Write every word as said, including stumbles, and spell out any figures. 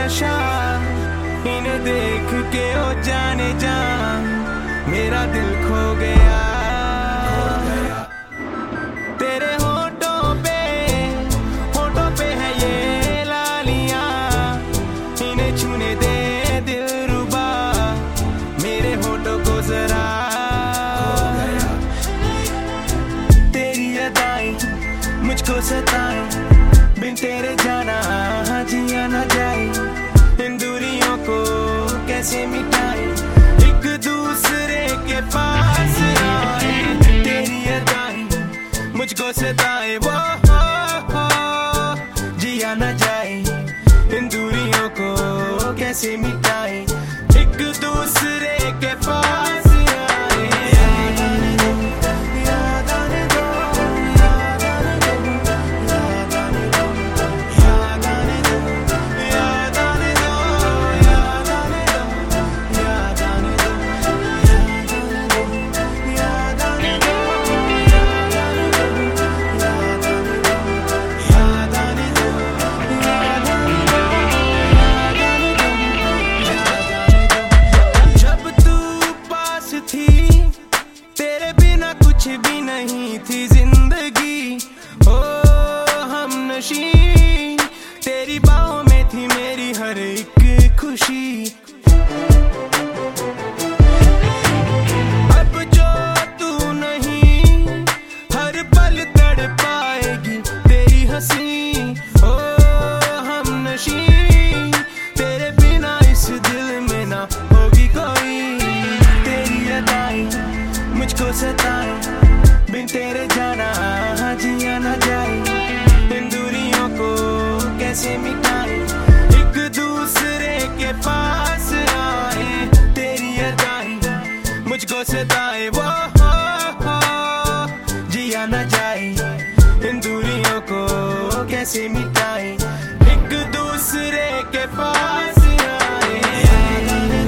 नशा, इन्हें देख के ओ जाने जा मेरा दिल खो गया। तेरे होठों पे होठों पे है ये लालियां, इन्हें छूने दे दिलरुबा मेरे होठों को जरा। तेरी अदाएं मुझको सताएं, बिन तेरे जाना जिया न जाए। इन दूरियों को कैसे मिटाए, एक दूसरे के पास आए। तेरी अदाएं मुझको सताए, वो हो, हो, जिया न जाए। इन दूरियों को कैसे मिटाए, एक दूसरे के पास आए। याद आने दो, याद आने दो, याद आने दो, याद आने दो, याद आने दो, याद आने दो, याद आने दो, याद आने दो, याद आने दो, याद आने दो, याद आने दो, याद आने दो, याद आने दो, याद आने दो, याद आने दो। जब तू पास थी, तेरे बिना कुछ भी नहीं थी जिंदगी। ओ हम नशी, तेरी बाहों में थी मेरी हर एक खुशी। अब जो तू नहीं, हर पल तड़पाएगी तेरी हंसी। ओ हम नशी, तेरे बिना इस दिल में ना होगी कोई। तेरी अदाएं मुझको सताएं, बिन तेरे जाना जिया न जाए। इन दूरियों को कैसे मिटाए, एक दूसरे के पास आए। तेरी अदाएं मुझको सताए, वो हो, हो, जिया न जाए। इन दूरियों को कैसे मिटाए, एक दूसरे के पास आए।